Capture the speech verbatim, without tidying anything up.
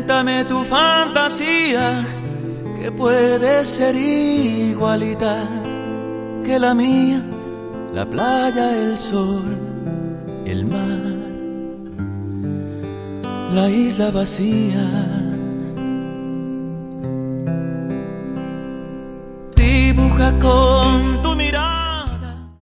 Cuéntame tu fantasía, que puede ser igualita que la mía, la playa, el sol, el mar, la isla vacía. Dibuja con